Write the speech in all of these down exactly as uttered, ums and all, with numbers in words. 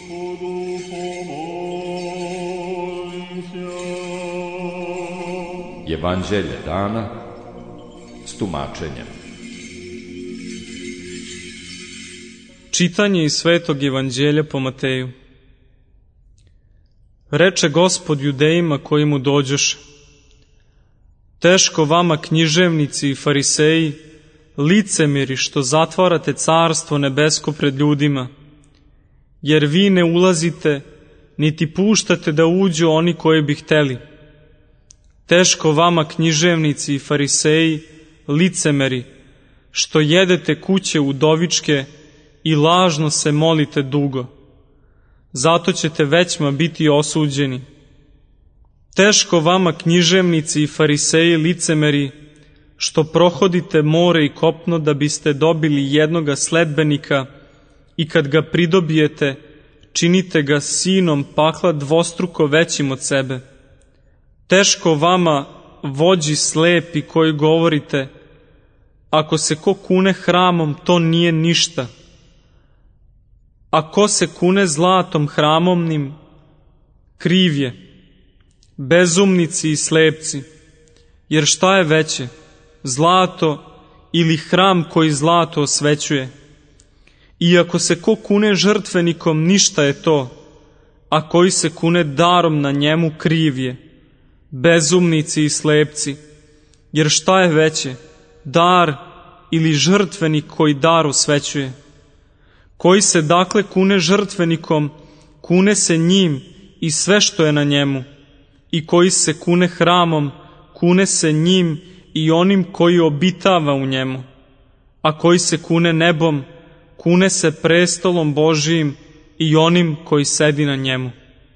Evanđelje dana s tumačenjem. Čitanje iz Svetog Evanđelja po Mateju. Reče Gospod judejima koji mu dođoše: teško vama, književnici i fariseji, licemjeri, što zatvarate carstvo nebesko pred ljudima, jer vi ne ulazite, niti puštate da uđu oni koji bi hteli. Teško vama, književnici i fariseji, licemeri, što jedete kuće udovičke i lažno se molite dugo, zato ćete većma biti osuđeni. Teško vama, književnici i fariseji, licemeri, što prohodite more i kopno da biste dobili jednoga sledbenika i kad ga pridobijete, činite ga sinom pakla dvostruko većim od sebe. Teško vama, vođi slepi, koji govorite: ako se ko kune hramom, to nije ništa, a ko se kune zlatom hramomnim, kriv je. Bezumnici i slepci, jer šta je veće, zlato ili hram koji zlato osvećuje? I ako se ko kune žrtvenikom, ništa je to, a koji se kune darom na njemu, kriv je. Bezumnici i slepci, jer šta je veće, dar ili žrtvenik koji dar osvećuje? Koji se dakle kune žrtvenikom, kune se njim i sve što je na njemu, i koji se kune hramom, kune se njim i onim koji obitava u njemu, a koji se kune nebom, kune se prestolom Božijim i onim koji sedi na njemu.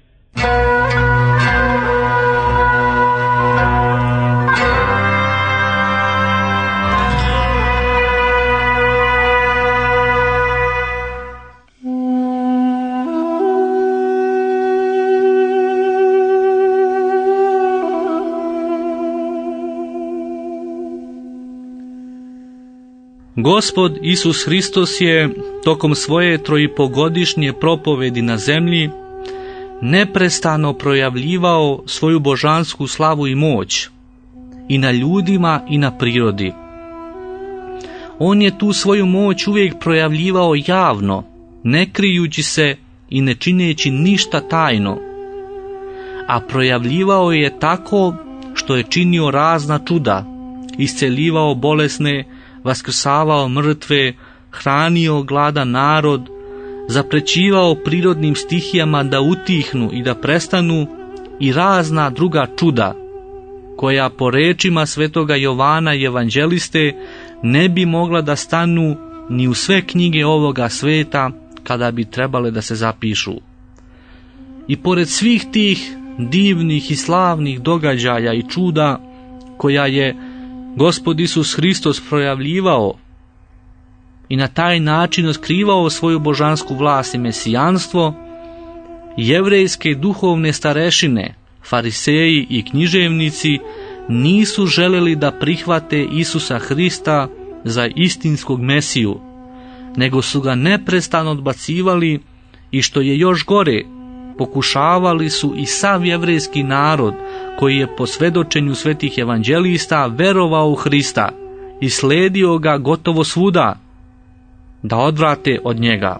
Gospod Isus Hristos je tokom svoje trojipogodišnje propovedi na zemlji neprestano projavljivao svoju božansku slavu i moć i na ljudima i na prirodi. On je tu svoju moć uvijek projavljivao javno, ne krijući se i ne čineći ništa tajno, a projavljivao je tako što je činio razna čuda, isceljivao bolesne, vaskrsavao mrtve, hranio gladan narod, zaprećivao prirodnim stihijama da utihnu i da prestanu, i razna druga čuda, koja po rečima svetoga Jovana evanđeliste ne bi mogla da stanu ni u sve knjige ovoga sveta kada bi trebale da se zapišu. I pored svih tih divnih i slavnih događaja i čuda koja je Gospod Isus Hristos projavljivao i na taj način otkrivao svoju božansku vlast i mesijanstvo, jevrejske duhovne starešine, fariseji i književnici nisu želeli da prihvate Isusa Hrista za istinskog Mesiju, nego su ga neprestano odbacivali i, što je još gore, pokušavali su i sav jevrejski narod, koji je po svedočenju svetih evanđelista verovao u Hrista i sledio ga gotovo svuda, da odvrate od njega.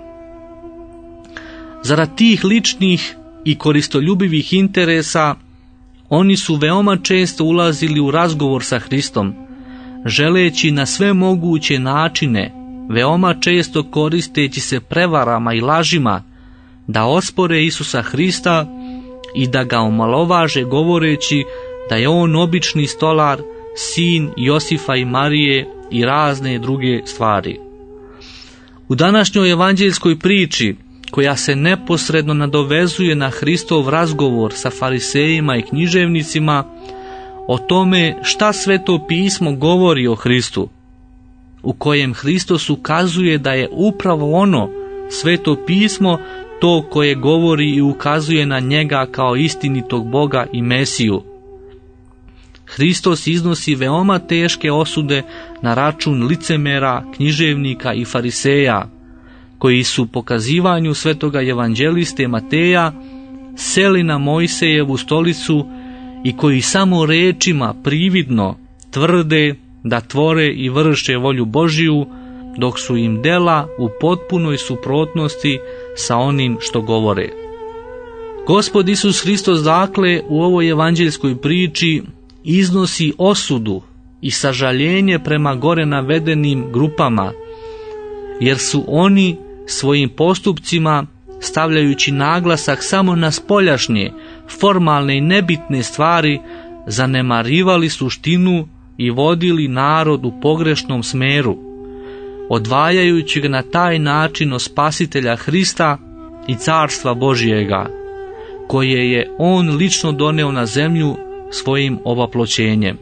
Zarad tih ličnih i koristoljubivih interesa, oni su veoma često ulazili u razgovor sa Hristom, želeći na sve moguće načine, veoma često koristeći se prevarama i lažima, da ospore Isusa Hrista i da ga omalovaže govoreći da je on obični stolar, sin Josifa i Marije i razne druge stvari. U današnjoj evanđeljskoj priči, koja se neposredno nadovezuje na Hristov razgovor sa farisejima i književnicima, o tome šta Sveto pismo govori o Hristu, u kojem Hristos ukazuje da je upravo ono, Sveto pismo, to koje govori i ukazuje na njega kao istinitog Boga i Mesiju. Hristos iznosi veoma teške osude na račun licemera, književnika i fariseja, koji su po kazivanju svetoga evanđeliste Mateja seli na Mojsejevu stolicu i koji samo rečima prividno tvrde da tvore i vrše volju Božiju, dok su im dela u potpunoj suprotnosti sa onim što govore. Gospod Isus Hristos dakle u ovoj evanđeljskoj priči iznosi osudu i sažaljenje prema gore navedenim grupama, jer su oni svojim postupcima, stavljajući naglasak samo na spoljašnje, formalne i nebitne stvari, zanemarivali suštinu i vodili narod u pogrešnom smeru, odvajajući ga na taj način od spasitelja Hrista i carstva Božijega, koje je on lično doneo na zemlju svojim ovaploćenjem.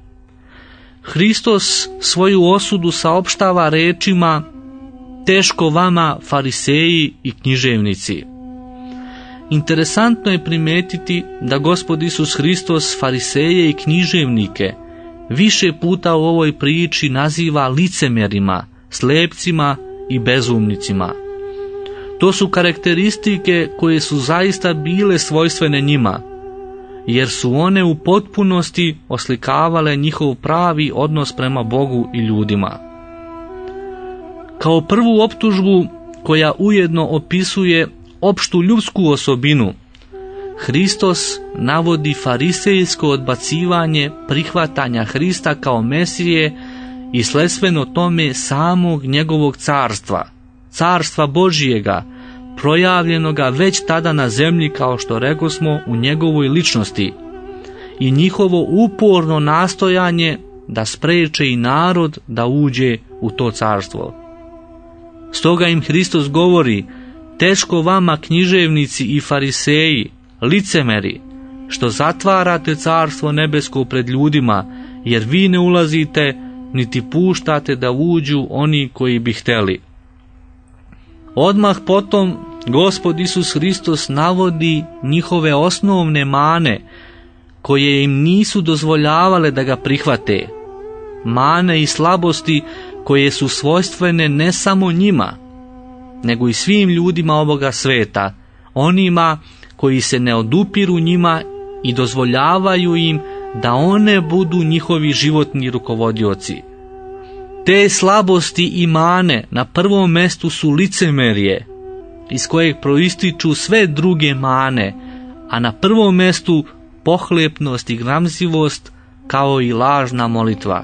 Hristos svoju osudu saopštava rečima: teško vama, fariseji i književnici. Interesantno je primetiti da Gospod Isus Hristos fariseje i književnike više puta u ovoj priči naziva licemjerima, slepcima i bezumnicima. To su karakteristike koje su zaista bile svojstvene njima, jer su one u potpunosti oslikavale njihov pravi odnos prema Bogu i ljudima. Kao prvu optužbu, koja ujedno opisuje opštu ljudsku osobinu, Hristos navodi farisejsko odbacivanje prihvatanja Hrista kao Mesije i sledstveno tome samog njegovog carstva, carstva Božijega, projavljenoga već tada na zemlji, kao što rekosmo, u njegovoj ličnosti, i njihovo uporno nastojanje da spreče i narod da uđe u to carstvo. Stoga im Hristos govori: teško vama, književnici i fariseji, licemeri, što zatvarate carstvo nebesko pred ljudima, jer vi ne ulazite niti puštate da uđu oni koji bi hteli. Odmah potom Gospod Isus Hristos navodi njihove osnovne mane, koje im nisu dozvoljavale da ga prihvate, mane i slabosti koje su svojstvene ne samo njima, nego i svim ljudima ovoga sveta, onima koji se ne odupiru njima i dozvoljavaju im da one budu njihovi životni rukovodioci. Te slabosti i mane na prvom mestu su licemerje, iz kojeg proističu sve druge mane, a na prvom mestu pohlepnost i gramzivost, kao i lažna molitva.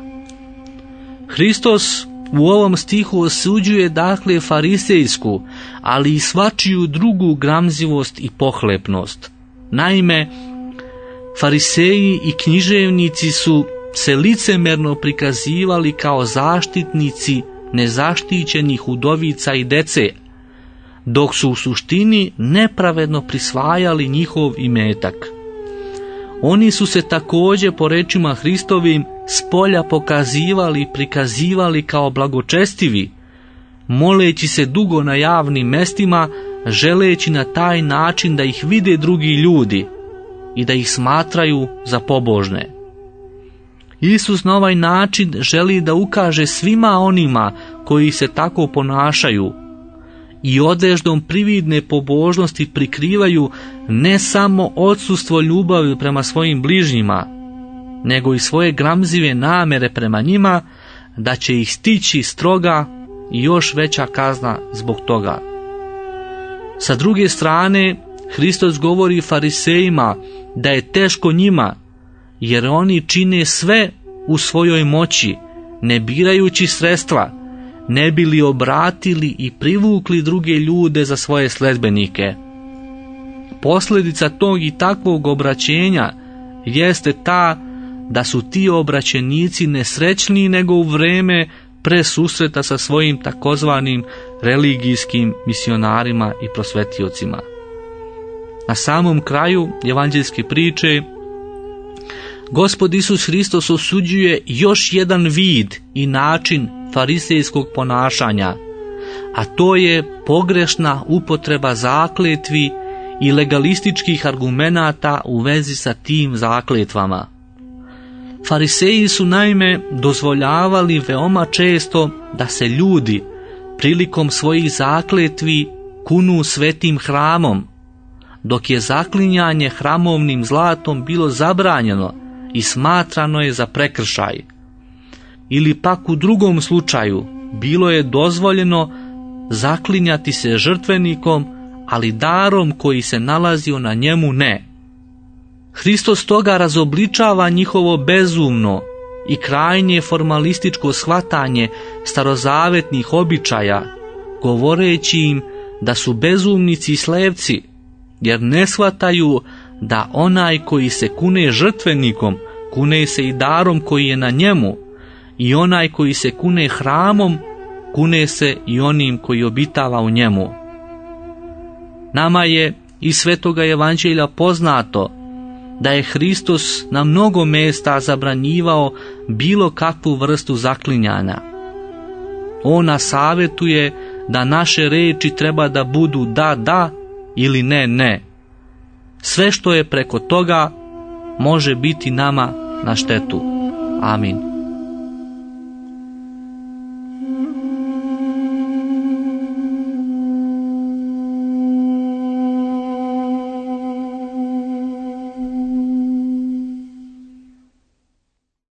Hristos u ovom stihu osuđuje dakle farisejsku, ali i svačiju drugu gramzivost i pohlepnost. Naime, fariseji i književnici su se licemerno prikazivali kao zaštitnici nezaštićenih udovica i dece, dok su u suštini nepravedno prisvajali njihov imetak. Oni su se također, po rečima Hristovim, spolja pokazivali i prikazivali kao blagočestivi, moleći se dugo na javnim mestima, želeći na taj način da ih vide drugi ljudi i da ih smatraju za pobožne. Isus na ovaj način želi da ukaže svima onima koji se tako ponašaju i odeždom prividne pobožnosti prikrivaju ne samo odsustvo ljubavi prema svojim bližnjima, nego i svoje gramzive namere prema njima, da će ih stići stroga i još veća kazna zbog toga. Sa druge strane, Hristos govori farisejima da je teško njima, jer oni čine sve u svojoj moći, ne birajući sredstva, ne bi li obratili i privukli druge ljude za svoje sledbenike. Posljedica tog i takvog obraćenja jeste ta da su ti obraćenici nesrećniji nego u vreme pre susreta sa svojim takozvanim religijskim misionarima i prosvetiocima. Na samom kraju evanđeljske priče Gospod Isus Hristos osuđuje još jedan vid i način farisejskog ponašanja, a to je pogrešna upotreba zakletvi i legalističkih argumenata u vezi sa tim zakletvama. Fariseji su naime dozvoljavali veoma često da se ljudi prilikom svojih zakletvi kunu svetim hramom, dok je zaklinjanje hramovnim zlatom bilo zabranjeno i smatrano je za prekršaj. Ili pak u drugom slučaju bilo je dozvoljeno zaklinjati se žrtvenikom, ali darom koji se nalazio na njemu ne. Hristos toga razobličava njihovo bezumno i krajnje formalističko shvatanje starozavetnih običaja, govoreći im da su bezumnici i slepci, jer ne shvataju da onaj koji se kune žrtvenikom, kune se i darom koji je na njemu, i onaj koji se kune hramom, kune se i onim koji obitava u njemu. Nama je iz Svetoga evanđelja poznato da je Hristos na mnogo mesta zabranjivao bilo kakvu vrstu zaklinjanja. On nas savjetuje da naše reči treba da budu da, da ili ne, ne. Sve što je preko toga može biti nama na štetu. Amin.